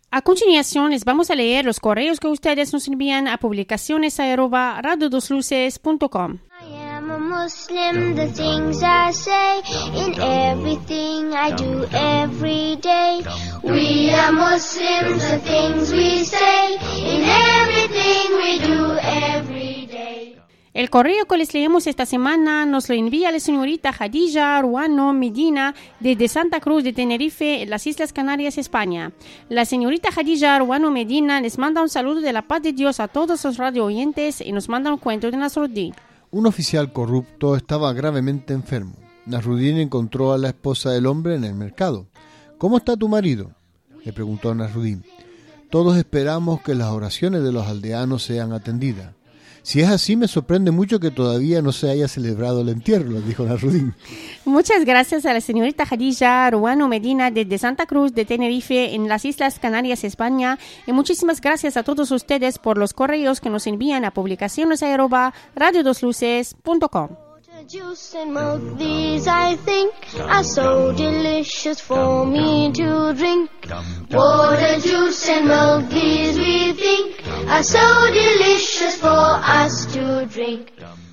A continuación, les vamos a leer los correos que ustedes nos envían a publicaciones@radiodosluces.com. I am a Muslim, the things I say, in everything I do every day. We are Muslims, the things we say, in everything we do every day. El correo que les leemos esta semana nos lo envía la señorita Khadija Ruano Medina desde Santa Cruz de Tenerife, en las Islas Canarias, España. La señorita Khadija Ruano Medina les manda un saludo de la paz de Dios a todos los radio oyentes y nos manda un cuento de Nasruddin. Un oficial corrupto estaba gravemente enfermo. Nasruddin encontró a la esposa del hombre en el mercado. ¿Cómo está tu marido?, le preguntó Nasruddin. Todos esperamos que las oraciones de los aldeanos sean atendidas. Si es así, me sorprende mucho que todavía no se haya celebrado el entierro, le dijo Nasruddin. Muchas gracias a la señorita Khadija Ruano Medina desde Santa Cruz de Tenerife, en las Islas Canarias, España. Y muchísimas gracias a todos ustedes por los correos que nos envían a publicaciones@radiodosluces.com. Juice and milk, these I think are so delicious for me to drink. Water, juice and milk, these we think are so delicious for us to drink.